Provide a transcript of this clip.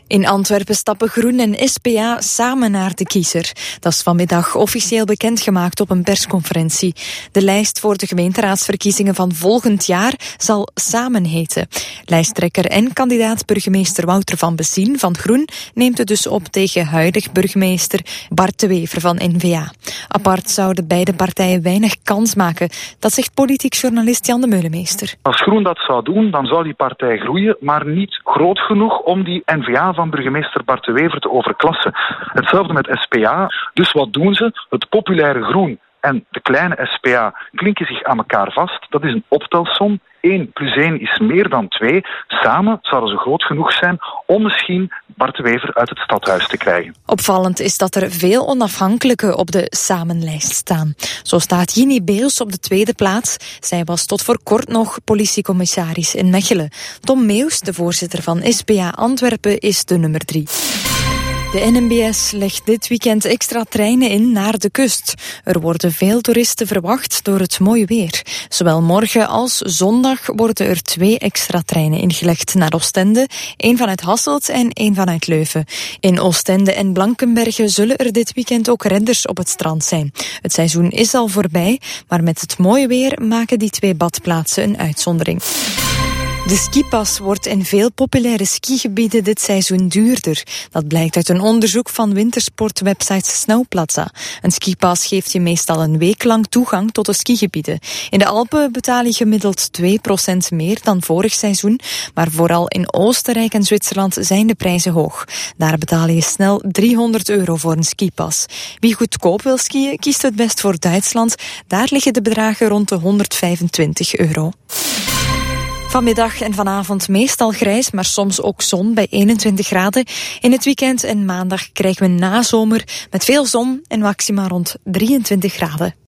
In Antwerpen stappen Groen en SPA samen naar de kiezer. Dat is vanmiddag officieel bekendgemaakt op een persconferentie. De lijst voor de gemeenteraadsverkiezingen van volgend jaar zal Samen heten. Lijsttrekker en kandidaat burgemeester Wouter van Bessien van Groen neemt het dus op tegen huidig burgemeester Bart de Wever van N-VA. Apart zouden beide partijen weinig kans maken. Dat zegt politiek journalist Jan de Meulemeester. Als Groen dat zou doen, dan zou die partij groeien, maar niet groot genoeg om die N-VA van burgemeester Bart de Wever te overklassen. Hetzelfde met SPA. Dus wat doen ze? Het populaire Groen en de kleine SPA klinken zich aan elkaar vast. Dat is een optelsom. 1 + 1 is meer dan 2. Samen zouden ze groot genoeg zijn om misschien Bart de Wever uit het stadhuis te krijgen. Opvallend is dat er veel onafhankelijken op de Samenlijst staan. Zo staat Ginny Beels op de tweede plaats. Zij was tot voor kort nog politiecommissaris in Mechelen. Tom Meeuws, de voorzitter van SPA Antwerpen, is de nummer 3. De NMBS legt dit weekend extra treinen in naar de kust. Er worden veel toeristen verwacht door het mooie weer. Zowel morgen als zondag worden er 2 extra treinen ingelegd naar Oostende. 1 vanuit Hasselt en 1 vanuit Leuven. In Oostende en Blankenberge zullen er dit weekend ook redders op het strand zijn. Het seizoen is al voorbij, maar met het mooie weer maken die 2 badplaatsen een uitzondering. De skipas wordt in veel populaire skigebieden dit seizoen duurder. Dat blijkt uit een onderzoek van wintersportwebsite Snowplaza. Een skipas geeft je meestal een week lang toegang tot de skigebieden. In de Alpen betaal je gemiddeld 2% meer dan vorig seizoen, maar vooral in Oostenrijk en Zwitserland zijn de prijzen hoog. Daar betaal je snel €300 voor een skipas. Wie goedkoop wil skiën, kiest het best voor Duitsland. Daar liggen de bedragen rond de €125. Vanmiddag en vanavond meestal grijs, maar soms ook zon bij 21 graden. In het weekend en maandag krijgen we nazomer met veel zon en maxima rond 23 graden.